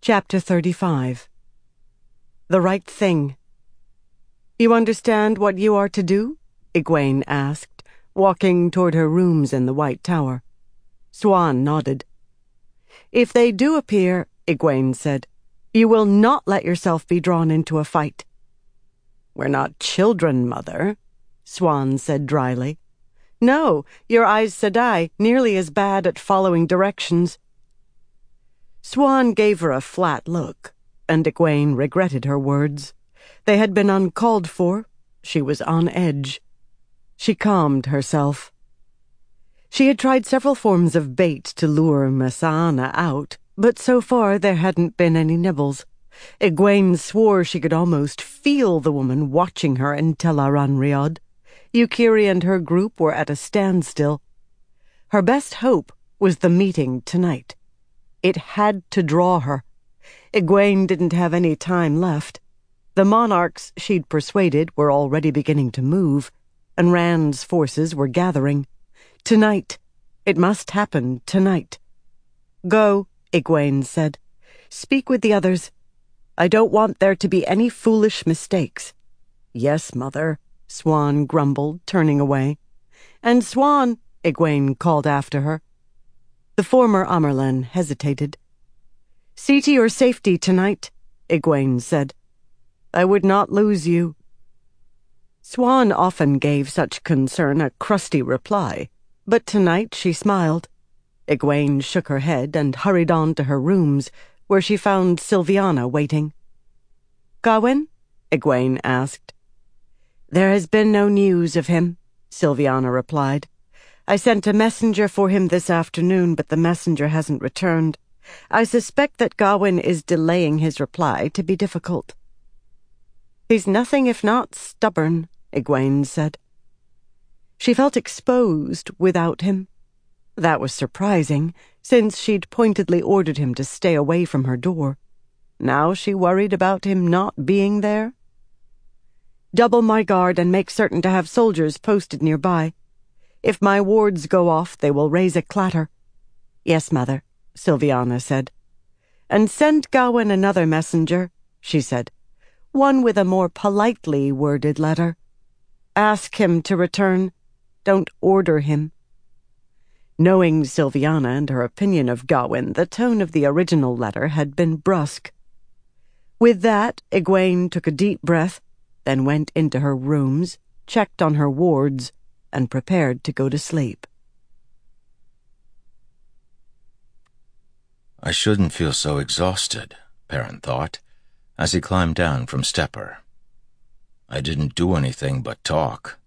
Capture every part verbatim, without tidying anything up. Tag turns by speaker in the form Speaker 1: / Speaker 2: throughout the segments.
Speaker 1: Chapter thirty-five. The Right Thing. "You understand what you are to do?" Egwene asked, walking toward her rooms in the White Tower. Siuan nodded. "If they do appear," Egwene said, "you will not let yourself be drawn into a fight." "We're not children, Mother," Siuan said dryly. "No, your Aes Sedai nearly as bad at following directions." Siuan gave her a flat look, and Egwene regretted her words. They had been uncalled for. She was on edge. She calmed herself. She had tried several forms of bait to lure Mesaana out, but so far there hadn't been any nibbles. Egwene swore she could almost feel the woman watching her in Tel'aran'rhiod. Yukiri and her group were at a standstill. Her best hope was the meeting tonight. It had to draw her. Egwene didn't have any time left. The monarchs she'd persuaded were already beginning to move, and Rand's forces were gathering. Tonight. It must happen tonight. "Go," Egwene said. "Speak with the others. I don't want there to be any foolish mistakes." "Yes, Mother," Siuan grumbled, turning away. "And Siuan," Egwene called after her. The former Amyrlin hesitated. "See to your safety tonight," Egwene said. "I would not lose you." Siuan often gave such concern a crusty reply, but tonight she smiled. Egwene shook her head and hurried on to her rooms, where she found Silviana waiting. "Gawyn?" Egwene asked. "There has been no news of him," Silviana replied. "I sent a messenger for him this afternoon, but the messenger hasn't returned. I suspect that Gawyn is delaying his reply to be difficult." "He's nothing if not stubborn," Egwene said. She felt exposed without him. That was surprising, since she'd pointedly ordered him to stay away from her door. Now she worried about him not being there. "Double my guard and make certain to have soldiers posted nearby. If my wards go off, they will raise a clatter." "Yes, Mother," Silviana said. "And send Gawyn another messenger," she said. "One with a more politely worded letter. Ask him to return. Don't order him." Knowing Silviana and her opinion of Gawyn, the tone of the original letter had been brusque. With that, Egwene took a deep breath, then went into her rooms, checked on her wards, and prepared to go to sleep.
Speaker 2: I shouldn't feel so exhausted, Perrin thought, as he climbed down from Stepper. I didn't do anything but talk.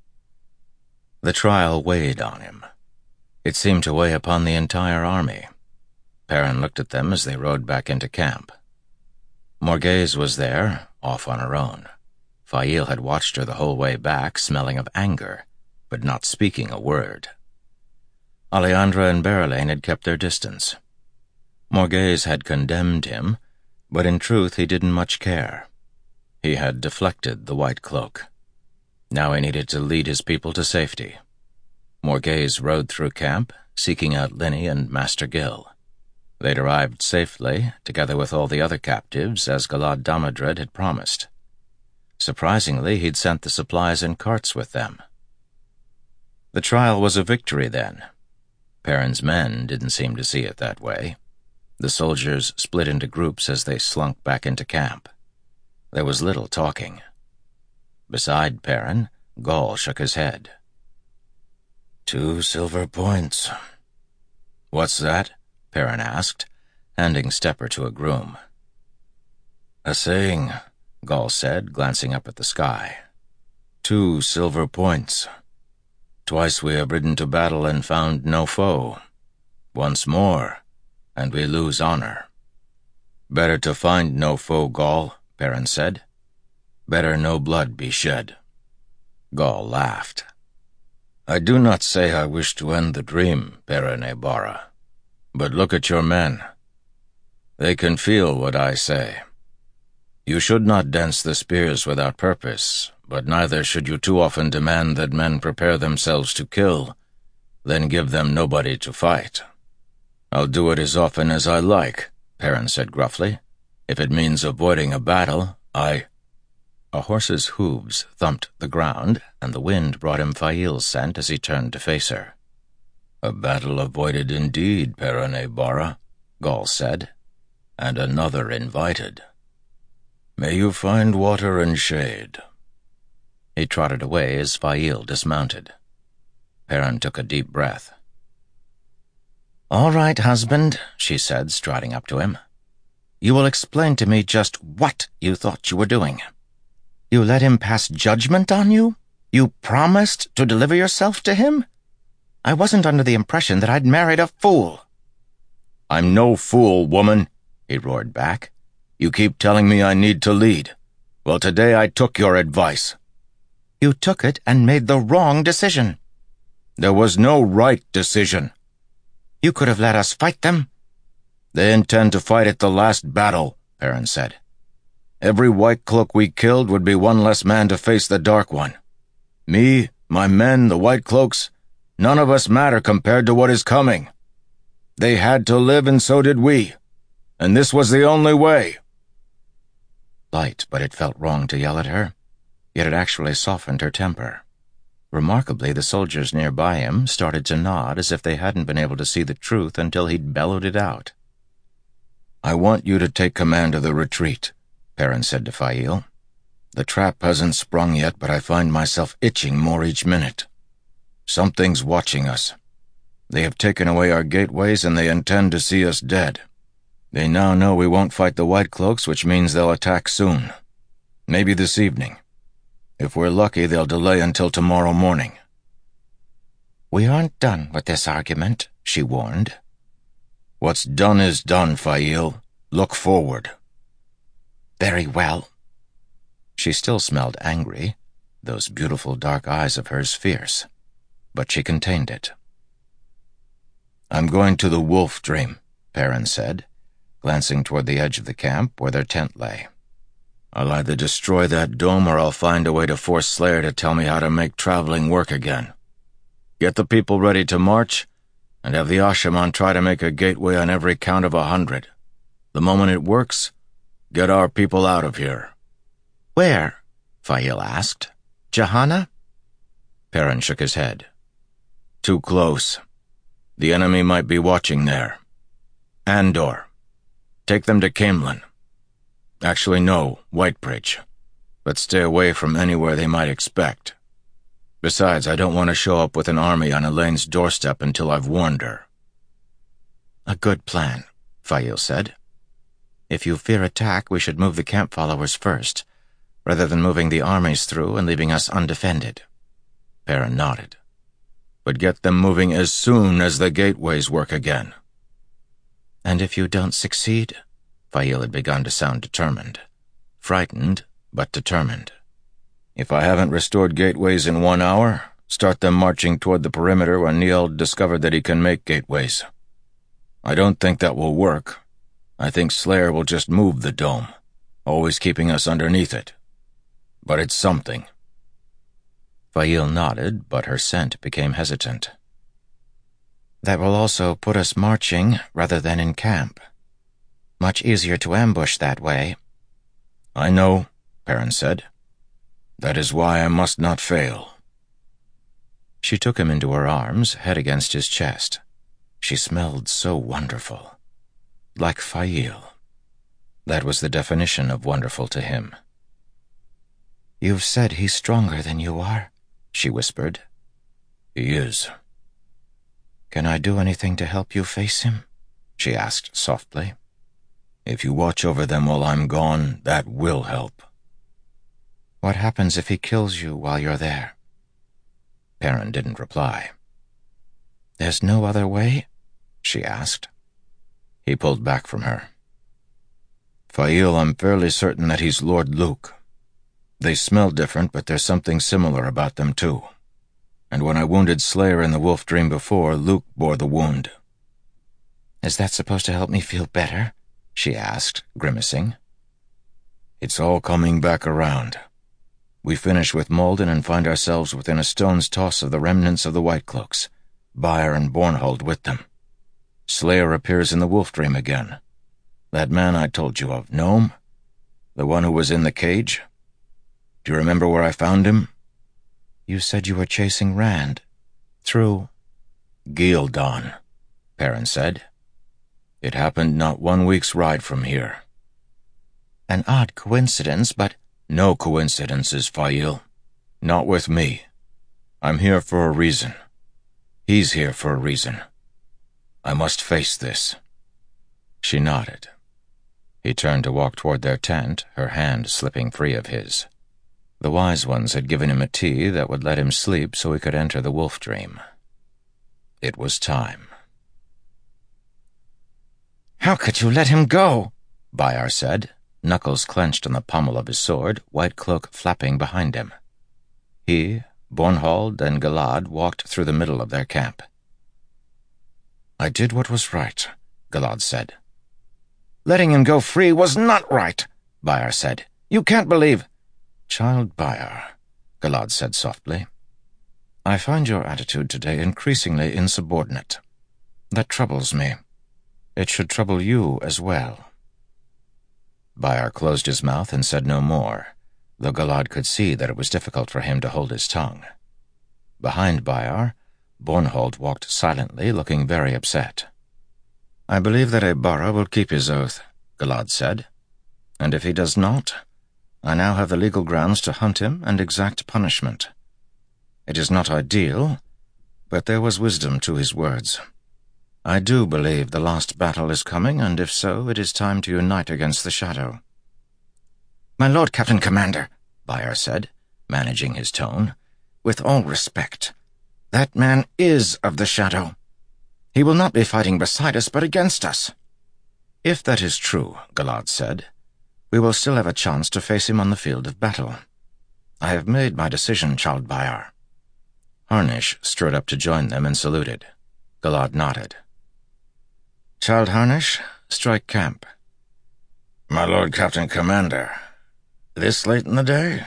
Speaker 2: The trial weighed on him. It seemed to weigh upon the entire army. Perrin looked at them as they rode back into camp. Morgheze was there, off on her own. Faile had watched her the whole way back, smelling of anger, but not speaking a word. Aleandra and Berelain had kept their distance. Morgheze had condemned him, but in truth he didn't much care. He had deflected the White Cloak. Now he needed to lead his people to safety. Morgheze rode through camp, seeking out Lyney and Master Gil. They'd arrived safely, together with all the other captives, as Galad Damodred had promised. Surprisingly, he'd sent the supplies in carts with them. The trial was a victory, then. Perrin's men didn't seem to see it that way. The soldiers split into groups as they slunk back into camp. There was little talking. Beside Perrin, Gall shook his head. "Two silver points." "What's that?" Perrin asked, handing Stepper to a groom. "A saying," Gall said, glancing up at the sky. "Two silver points. Twice we have ridden to battle and found no foe. Once more, and we lose honor." "Better to find no foe, Gall," Perrin said. "Better no blood be shed." Gall laughed. "I do not say I wish to end the dream, Perrin Aybara, but look at your men. They can feel what I say. You should not dance the spears without purpose, but neither should you too often demand that men prepare themselves to kill, then give them nobody to fight. I'll do it as often as I like, Perrin said gruffly. "If it means avoiding a battle, I—" A horse's hooves thumped the ground, and the wind brought him Fail's scent as he turned to face her. "A battle avoided indeed, Perrin Bara," Gall said, "and another invited. May you find water and shade." He trotted away as Fail dismounted. Perrin took a deep breath. "All right, husband," she said, striding up to him. "You will explain to me just what you thought you were doing. You let him pass judgment on you? You promised to deliver yourself to him? I wasn't under the impression that I'd married a fool." "I'm no fool, woman," he roared back. "You keep telling me I need to lead. Well, today I took your advice." "You took it and made the wrong decision." "There was no right decision." "You could have let us fight them." "They intend to fight at the last battle," Perrin said. "Every White Cloak we killed would be one less man to face the Dark One. Me, my men, the White Cloaks, none of us matter compared to what is coming. They had to live and so did we, and this was the only way." Light, but it felt wrong to yell at her, yet it actually softened her temper. Remarkably, the soldiers nearby him started to nod as if they hadn't been able to see the truth until he'd bellowed it out. "I want you to take command of the retreat," Perrin said to Fail. "The trap hasn't sprung yet, but I find myself itching more each minute. Something's watching us. They have taken away our gateways and they intend to see us dead. They now know we won't fight the White Cloaks, which means they'll attack soon. Maybe this evening. If we're lucky, they'll delay until tomorrow morning." "We aren't done with this argument," she warned. "What's done is done, Fail. Look forward." "Very well." She still smelled angry, those beautiful dark eyes of hers fierce, but she contained it. "I'm going to the Wolf Dream," Perrin said, glancing toward the edge of the camp where their tent lay. "I'll either destroy that dome or I'll find a way to force Slayer to tell me how to make traveling work again. Get the people ready to march, and have the Ashaman try to make a gateway on every count of a hundred. The moment it works, get our people out of here." "Where?" Fail asked. "Jahana?" Perrin shook his head. "Too close. The enemy might be watching there. Andor. Take them to Caemlyn. Actually, no, Whitebridge. But stay away from anywhere they might expect. Besides, I don't want to show up with an army on Elaine's doorstep until I've warned her." "A good plan," Fail said. "If you fear attack, we should move the camp followers first, rather than moving the armies through and leaving us undefended." Perrin nodded. "But get them moving as soon as the gateways work again." "And if you don't succeed?" Fail had begun to sound determined. Frightened, but determined. "If I haven't restored gateways in one hour, start them marching toward the perimeter where Nield discovered that he can make gateways. I don't think that will work. I think Slayer will just move the dome, always keeping us underneath it. But it's something." Fail nodded, but her scent became hesitant. "That will also put us marching rather than in camp. Much easier to ambush that way." "I know," Perrin said. "That is why I must not fail." She took him into her arms, head against his chest. She smelled so wonderful. Like Fail. That was the definition of wonderful to him. "You've said he's stronger than you are," she whispered. "He is." "Can I do anything to help you face him?" she asked softly. "If you watch over them while I'm gone, that will help." "What happens if he kills you while you're there?" Perrin didn't reply. "There's no other way?" she asked. He pulled back from her. "Fail, I'm fairly certain that he's Lord Luke. They smell different, but there's something similar about them, too. And when I wounded Slayer in the Wolf Dream before, Luke bore the wound." "Is that supposed to help me feel better?" she asked, grimacing. "It's all coming back around. We finish with Malden and find ourselves within a stone's toss of the remnants of the White Cloaks, Byre and Bornhold with them. Slayer appears in the Wolf Dream again. That man I told you of, Nome? The one who was in the cage? Do you remember where I found him?
Speaker 1: You said you were chasing Rand. Through...
Speaker 2: Ghealdan, Perrin said. It happened not one week's ride from here.
Speaker 1: An odd coincidence, but...
Speaker 2: No coincidences, Faile. Not with me. I'm here for a reason. He's here for a reason. I must face this. She nodded. He turned to walk toward their tent, her hand slipping free of his. The Wise Ones had given him a tea that would let him sleep so he could enter the wolf dream. It was time.
Speaker 1: How could you let him go?
Speaker 2: Bayar said, knuckles clenched on the pommel of his sword, white cloak flapping behind him. He, Bornhold, and Galad walked through the middle of their camp.
Speaker 3: I did what was right, Galad said.
Speaker 1: Letting him go free was not right, Bayar said. You can't believe...
Speaker 3: Child Bayar, Galad said softly. I find your attitude today increasingly insubordinate. That troubles me. It should trouble you as well.
Speaker 2: Bayar closed his mouth and said no more, though Galad could see that it was difficult for him to hold his tongue. Behind Bayar, Bornhold walked silently, looking very upset.
Speaker 3: I believe that Aybara will keep his oath, Galad said. And if he does not, I now have the legal grounds to hunt him and exact punishment. It is not ideal, but there was wisdom to his words. I do believe the last battle is coming, and if so, it is time to unite against the Shadow.
Speaker 1: My lord Captain Commander,
Speaker 3: Bayar said, managing his tone,
Speaker 1: with all respect, that man is of the Shadow. He will not be fighting beside us, but against us.
Speaker 3: If that is true, Galad said, we will still have a chance to face him on the field of battle. I have made my decision, Child Bayar.
Speaker 2: Harnish strode up to join them and saluted. Galad nodded.
Speaker 3: Child Harnish, strike camp.
Speaker 4: My lord Captain Commander, this late in the day?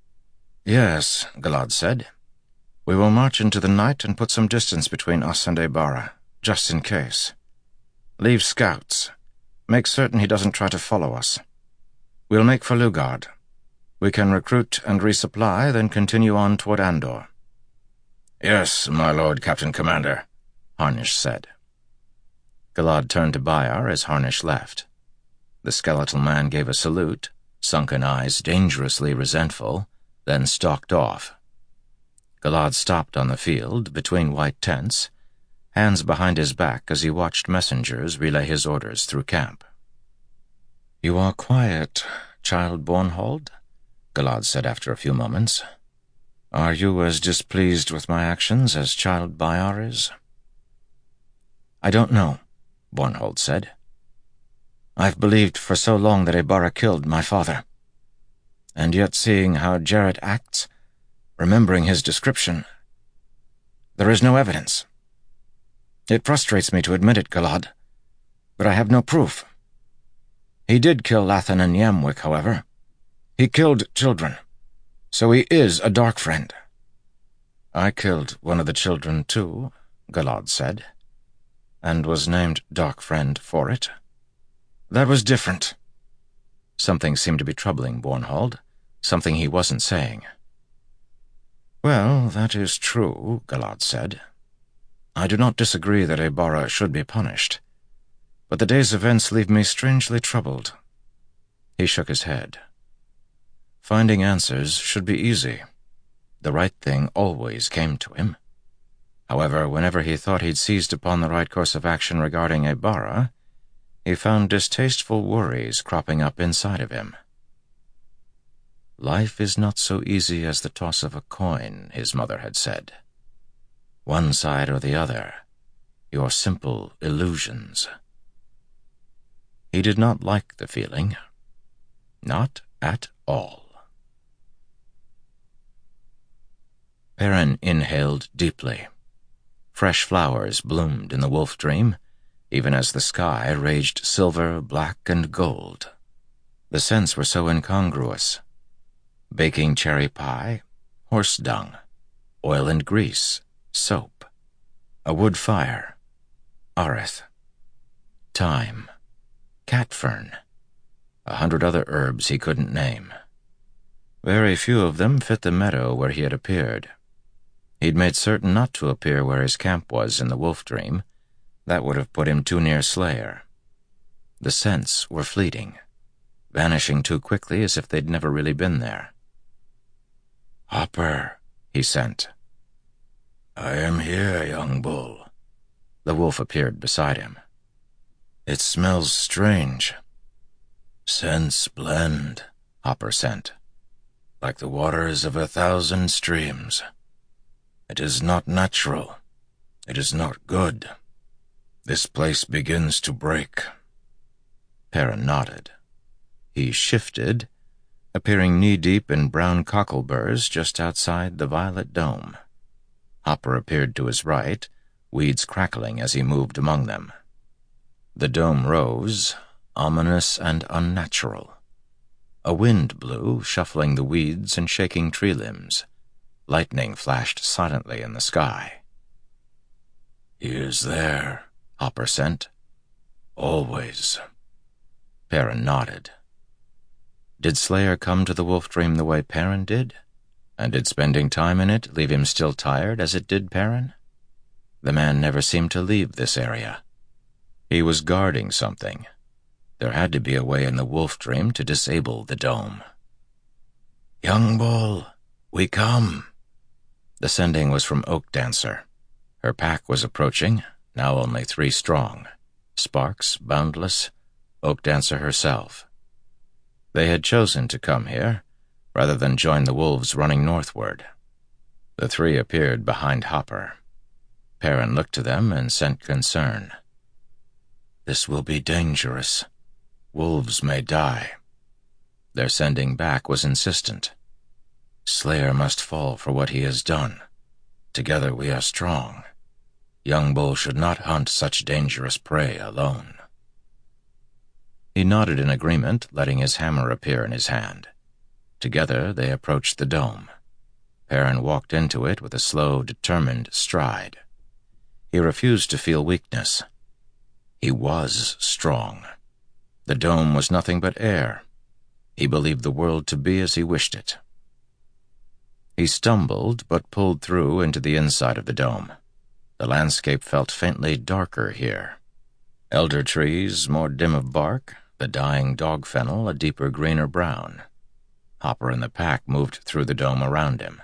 Speaker 3: Yes, Galad said. We will march into the night and put some distance between us and Aybara, just in case. Leave scouts. Make certain he doesn't try to follow us. We'll make for Lugard. We can recruit and resupply, then continue on toward Andor.
Speaker 4: Yes, my lord Captain Commander,
Speaker 3: Harnish said.
Speaker 2: Galad turned to Bayar as Harnish left. The skeletal man gave a salute, sunken eyes dangerously resentful, then stalked off. Galad stopped on the field, between white tents, hands behind his back as he watched messengers relay his orders through camp.
Speaker 3: You are quiet, Child Bornhold, Galad said after a few moments. Are you as displeased with my actions as Child Bayar is?
Speaker 1: I don't know,
Speaker 3: Bornhold said.
Speaker 1: I've believed for so long that Aybara killed my father. And yet seeing how Jarrett acts, remembering his description, there is no evidence. It frustrates me to admit it, Galad, but I have no proof. He did kill Lathan and Yamwick, however. He killed children, so he is a dark friend.
Speaker 3: I killed one of the children, too, Galad said, and was named Dark Friend for it.
Speaker 1: That was different.
Speaker 2: Something seemed to be troubling Bornhold, something he wasn't saying.
Speaker 3: Well, that is true, Galad said. I do not disagree that Aybara should be punished, but the day's events leave me strangely troubled. He shook his head. Finding answers should be easy. The right thing always came to him. However, whenever he thought he'd seized upon the right course of action regarding Aybara, he found distasteful worries cropping up inside of him. Life is not so easy as the toss of a coin, his mother had said. One side or the other, your simple illusions. He did not like the feeling. Not at all. Perrin inhaled deeply. Fresh flowers bloomed in the wolf dream, even as the sky raged silver, black, and gold. The scents were so incongruous. Baking cherry pie, horse dung, oil and grease, soap, a wood fire, Areth, time.
Speaker 2: catfern, a hundred other herbs he couldn't name. Very few of them fit the meadow where he had appeared. He'd made certain not to appear where his camp was in the wolf dream. That would have put him too near Slayer. The scents were fleeting, vanishing too quickly as if they'd never really been there.
Speaker 4: "Hopper,"
Speaker 2: he sent.
Speaker 4: "I am here, young bull."
Speaker 2: The wolf appeared beside him.
Speaker 4: "It smells strange. Scents blend,"
Speaker 2: Hopper sent.
Speaker 4: "like the waters of a thousand streams. It is not natural. It is not good. This place begins to break."
Speaker 2: Perrin nodded. He shifted, appearing knee-deep in brown cockleburs just outside the violet dome. Hopper appeared to his right, weeds crackling as he moved among them. The dome rose, ominous and unnatural. A wind blew, shuffling the weeds and shaking tree limbs. Lightning flashed silently in the sky.
Speaker 4: "He is there,"
Speaker 2: Hopper sent.
Speaker 4: "Always."
Speaker 2: Perrin nodded. Did Slayer come to the wolf dream the way Perrin did? And did spending time in it leave him still tired as it did Perrin? The man never seemed to leave this area. He was guarding something. There had to be a way in the wolf dream to disable the dome.
Speaker 4: "Young bull, we come."
Speaker 2: The sending was from Oak Dancer. Her pack was approaching, now only three strong. Sparks, Boundless, Oak Dancer herself. They had chosen to come here, rather than join the wolves running northward. The three appeared behind Hopper. Perrin looked to them and sent concern. "This will be dangerous. Wolves may die." Their sending back was insistent. "Slayer must fall for what he has done. Together we are strong. Young Bull should not hunt such dangerous prey alone." He nodded in agreement, letting his hammer appear in his hand. Together they approached the dome. Perrin walked into it with a slow, determined stride. He refused to feel weakness. He was strong. The dome was nothing but air. He believed the world to be as he wished it. He stumbled, but pulled through into the inside of the dome. The landscape felt faintly darker here. Elder trees, more dim of bark, the dying dog fennel a deeper greener brown. Hopper and the pack moved through the dome around him.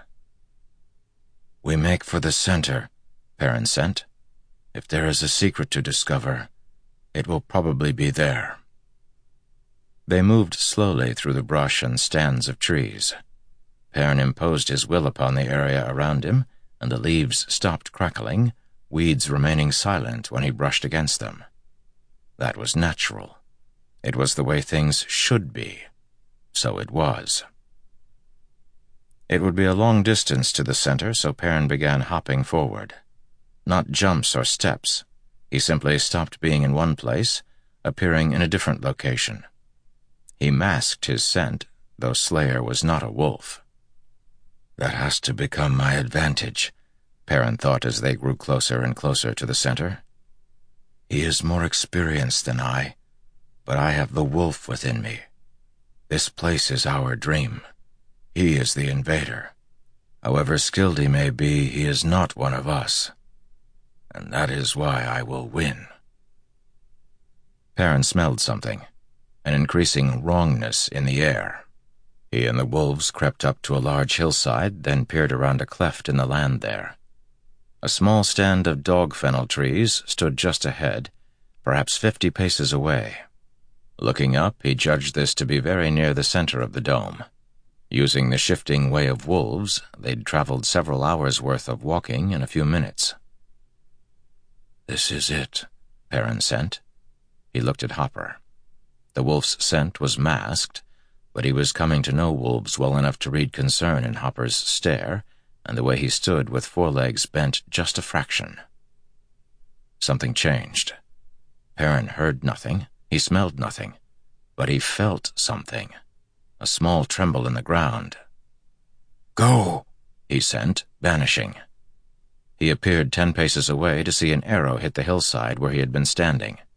Speaker 2: "We make for the center," Perrin sent. "If there is a secret to discover, it will probably be there." They moved slowly through the brush and stands of trees. Perrin imposed his will upon the area around him, and the leaves stopped crackling, weeds remaining silent when he brushed against them. That was natural. It was the way things should be. So it was. It would be a long distance to the center, so Perrin began hopping forward. Not jumps or steps. He simply stopped being in one place, appearing in a different location. He masked his scent, though Slayer was not a wolf. "That has to become my advantage," Perrin thought as they grew closer and closer to the center. "He is more experienced than I, but I have the wolf within me. This place is our dream. He is the invader. However skilled he may be, he is not one of us. And that is why I will win." Perrin smelled something, an increasing wrongness in the air. He and the wolves crept up to a large hillside, then peered around a cleft in the land there. A small stand of dog fennel trees stood just ahead, perhaps fifty paces away. Looking up, he judged this to be very near the center of the dome. Using the shifting way of wolves, they'd traveled several hours' worth of walking in a few minutes. "This is it," Perrin sent. He looked at Hopper. The wolf's scent was masked, but he was coming to know wolves well enough to read concern in Hopper's stare and the way he stood with forelegs bent just a fraction. Something changed. Perrin heard nothing, he smelled nothing, but he felt something, a small tremble in the ground. "Go," he sent, vanishing. He appeared ten paces away to see an arrow hit the hillside where he had been standing.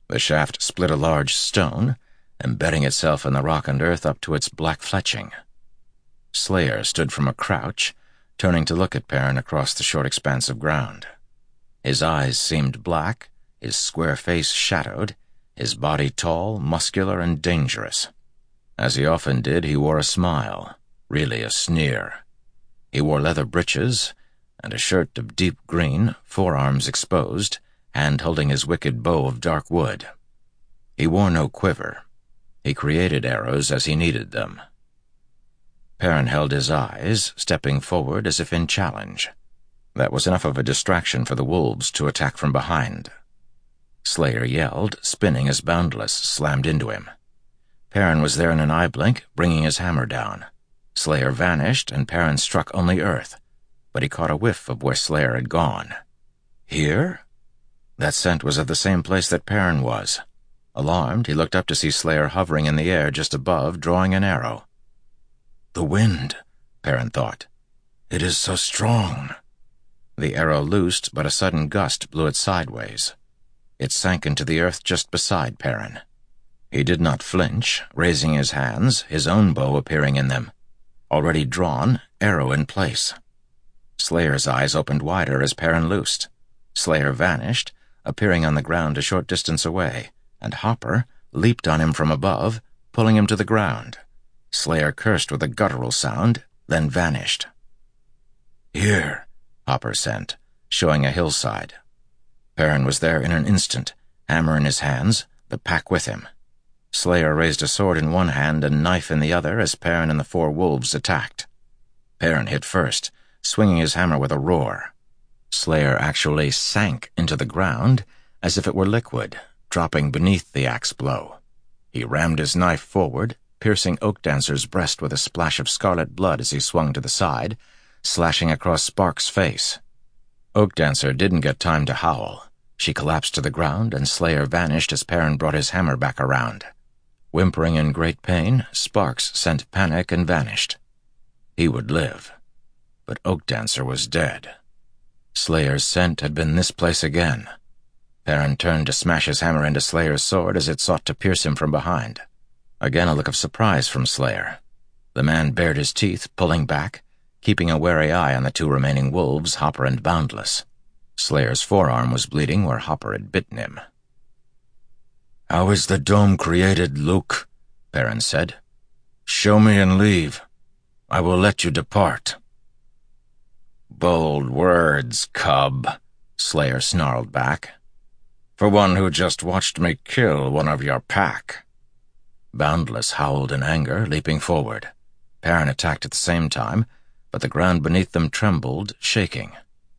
Speaker 2: The shaft split a large stone, embedding itself in the rock and earth up to its black fletching. Slayer stood from a crouch, turning to look at Perrin across the short expanse of ground. His eyes seemed black, his square face shadowed, his body tall, muscular, and dangerous. As he often did, he wore a smile, really a sneer. He wore leather breeches and a shirt of deep green, forearms exposed, hand holding his wicked bow of dark wood. He wore no quiver. He created arrows as he needed them. Perrin held his eyes, stepping forward as if in challenge. That was enough of a distraction for the wolves to attack from behind. Slayer yelled, spinning as Boundless slammed into him. Perrin was there in an eye blink, bringing his hammer down. Slayer vanished, and Perrin struck only earth, but he caught a whiff of where Slayer had gone. Here? That scent was at the same place that Perrin was. Alarmed, he looked up to see Slayer hovering in the air just above, drawing an arrow. The wind, Perrin thought. It is so strong. The arrow loosed, but a sudden gust blew it sideways. It sank into the earth just beside Perrin. He did not flinch, raising his hands, his own bow appearing in them. Already drawn, arrow in place. Slayer's eyes opened wider as Perrin loosed. Slayer vanished, appearing on the ground a short distance away, and Hopper leaped on him from above, pulling him to the ground. Slayer cursed with a guttural sound, then vanished. Here, Hopper sent, showing a hillside. Perrin was there in an instant, hammer in his hands, the pack with him. Slayer raised a sword in one hand and knife in the other as Perrin and the four wolves attacked. Perrin hit first, swinging his hammer with a roar. Slayer actually sank into the ground as if it were liquid, dropping beneath the axe blow. He rammed his knife forward, piercing Oak Dancer's breast with a splash of scarlet blood as he swung to the side, slashing across Spark's face. Oak Dancer didn't get time to howl. She collapsed to the ground, and Slayer vanished as Perrin brought his hammer back around. Whimpering in great pain, Sparks sent panic and vanished. He would live, but Oak Dancer was dead. Slayer's scent had been this place again. Perrin turned to smash his hammer into Slayer's sword as it sought to pierce him from behind. Again a look of surprise from Slayer. The man bared his teeth, pulling back, keeping a wary eye on the two remaining wolves, Hopper and Boundless. Slayer's forearm was bleeding where Hopper had bitten him. "How is the dome created, Luke?" Perrin said. "Show me and leave. I will let you depart." "Bold words, cub," Slayer snarled back. "For one who just watched me kill one of your pack." Boundless howled in anger, leaping forward. Perrin attacked at the same time, but the ground beneath them trembled, shaking.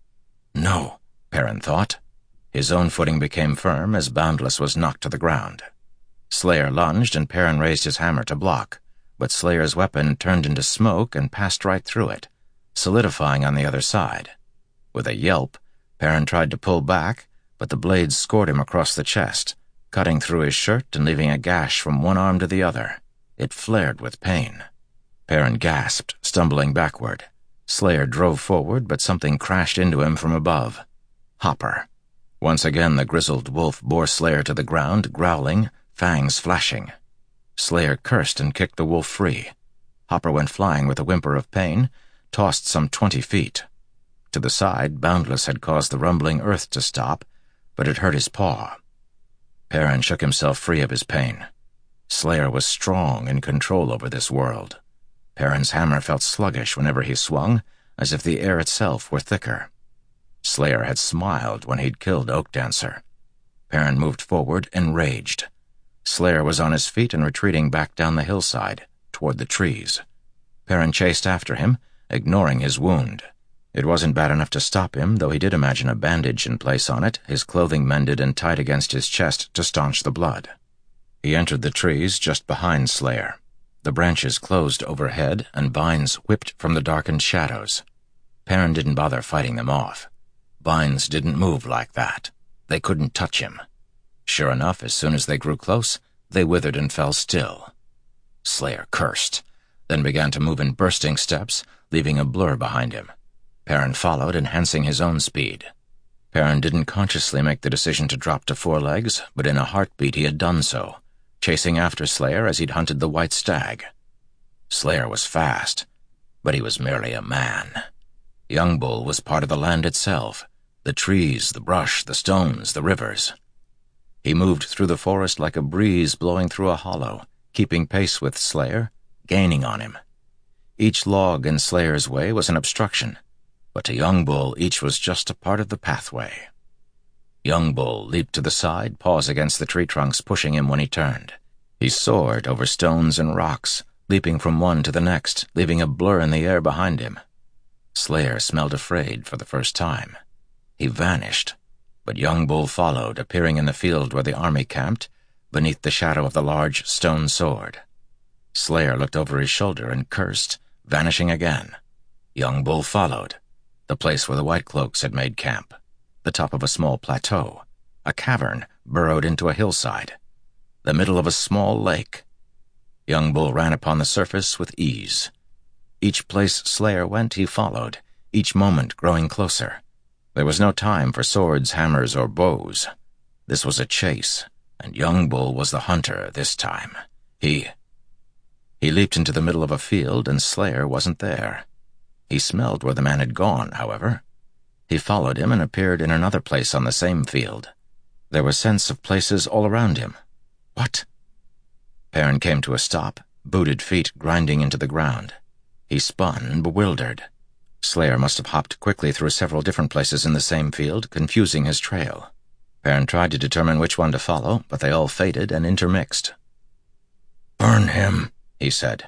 Speaker 2: No, Perrin thought. His own footing became firm as Boundless was knocked to the ground. Slayer lunged, and Perrin raised his hammer to block, but Slayer's weapon turned into smoke and passed right through it, solidifying on the other side. With a yelp, Perrin tried to pull back, but the blade scored him across the chest, cutting through his shirt and leaving a gash from one arm to the other. It flared with pain. Perrin gasped, stumbling backward. Slayer drove forward, but something crashed into him from above. Hopper. Once again the grizzled wolf bore Slayer to the ground, growling, fangs flashing. Slayer cursed and kicked the wolf free. Hopper went flying with a whimper of pain, tossed some twenty feet. To the side, Boundless had caused the rumbling earth to stop, but it hurt his paw. Perrin shook himself free of his pain. Slayer was strong, in control over this world. Perrin's hammer felt sluggish whenever he swung, as if the air itself were thicker. Slayer had smiled when he'd killed Oak Dancer. Perrin moved forward, enraged. Slayer was on his feet and retreating back down the hillside, toward the trees. Perrin chased after him, ignoring his wound. It wasn't bad enough to stop him, though he did imagine a bandage in place on it, his clothing mended and tied against his chest to staunch the blood. He entered the trees just behind Slayer. The branches closed overhead, and vines whipped from the darkened shadows. Perrin didn't bother fighting them off. Vines didn't move like that. They couldn't touch him. Sure enough, as soon as they grew close, they withered and fell still. Slayer cursed, then began to move in bursting steps, leaving a blur behind him. Perrin followed, enhancing his own speed. Perrin didn't consciously make the decision to drop to four legs, but in a heartbeat he had done so, chasing after Slayer as he'd hunted the white stag. Slayer was fast, but he was merely a man. Young Bull was part of the land itself, the trees, the brush, the stones, the rivers. He moved through the forest like a breeze blowing through a hollow, keeping pace with Slayer, gaining on him. Each log in Slayer's way was an obstruction, but to Young Bull each was just a part of the pathway. Young Bull leaped to the side, paws against the tree trunks pushing him when he turned. He soared over stones and rocks, leaping from one to the next, leaving a blur in the air behind him. Slayer smelled afraid for the first time. He vanished, but Young Bull followed, appearing in the field where the army camped, beneath the shadow of the large stone sword. Slayer looked over his shoulder and cursed, vanishing again. Young Bull followed, the place where the White Cloaks had made camp, the top of a small plateau, a cavern burrowed into a hillside, the middle of a small lake. Young Bull ran upon the surface with ease. Each place Slayer went, he followed, each moment growing closer. There was no time for swords, hammers, or bows. This was a chase, and Young Bull was the hunter this time. He... He leaped into the middle of a field, and Slayer wasn't there. He smelled where the man had gone, however. He followed him and appeared in another place on the same field. There were scents of places all around him. What? Perrin came to a stop, booted feet grinding into the ground. He spun, bewildered. Slayer must have hopped quickly through several different places in the same field, confusing his trail. Perrin tried to determine which one to follow, but they all faded and intermixed.
Speaker 4: "Burn him,"
Speaker 2: he said.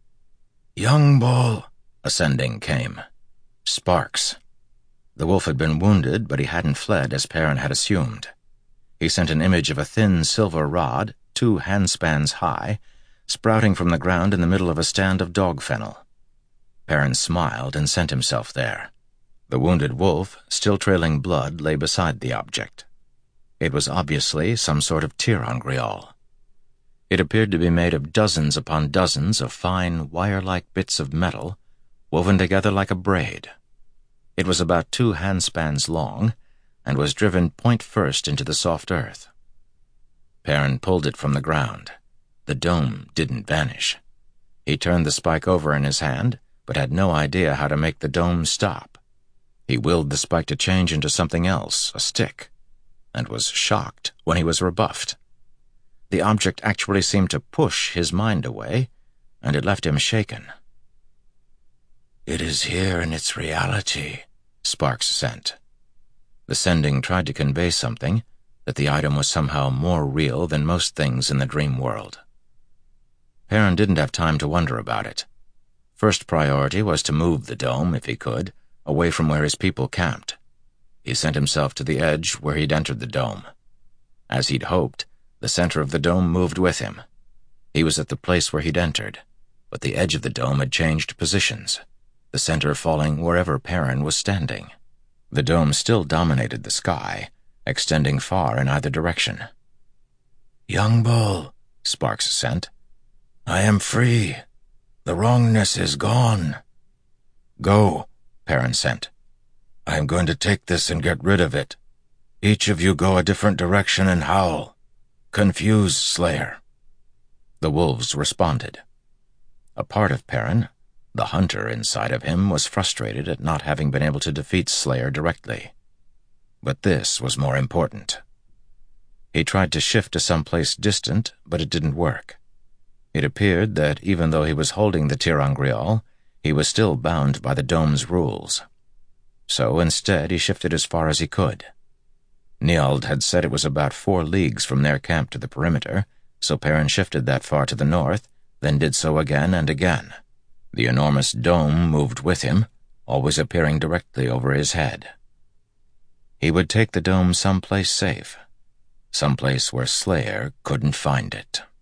Speaker 4: "Young Bull,"
Speaker 2: ascending came. Sparks. The wolf had been wounded, but he hadn't fled as Perrin had assumed. He sent an image of a thin silver rod, two handspans high, sprouting from the ground in the middle of a stand of dog fennel. Perrin smiled and sent himself there. The wounded wolf, still trailing blood, lay beside the object. It was obviously some sort of tir-en-griol. It appeared to be made of dozens upon dozens of fine, wire-like bits of metal, woven together like a braid. It was about two handspans long, and was driven point first into the soft earth. Perrin pulled it from the ground. The dome didn't vanish. He turned the spike over in his hand, but had no idea how to make the dome stop. He willed the spike to change into something else, a stick, and was shocked when he was rebuffed. The object actually seemed to push his mind away, and it left him shaken.
Speaker 4: "It is here in its reality,"
Speaker 2: Sparks sent. The sending tried to convey something, that the item was somehow more real than most things in the dream world. Perrin didn't have time to wonder about it. First priority was to move the dome, if he could, away from where his people camped. He sent himself to the edge where he'd entered the dome. As he'd hoped, the center of the dome moved with him. He was at the place where he'd entered, but the edge of the dome had changed positions, the center falling wherever Perrin was standing. The dome still dominated the sky, extending far in either direction.
Speaker 4: "Young Bull,"
Speaker 2: Sparks sent.
Speaker 4: "I am free. The wrongness is gone."
Speaker 2: "Go," Perrin sent.
Speaker 4: "I am going to take this and get rid of it. Each of you go a different direction and howl. Confuse Slayer."
Speaker 2: The wolves responded. A part of Perrin, the hunter inside of him, was frustrated at not having been able to defeat Slayer directly. But this was more important. He tried to shift to some place distant, but it didn't work. It appeared that even though he was holding the tir-en-griol, he was still bound by the dome's rules. So instead he shifted as far as he could. Niald had said it was about four leagues from their camp to the perimeter, so Perrin shifted that far to the north, then did so again and again. The enormous dome moved with him, always appearing directly over his head. He would take the dome someplace safe, someplace where Slayer couldn't find it.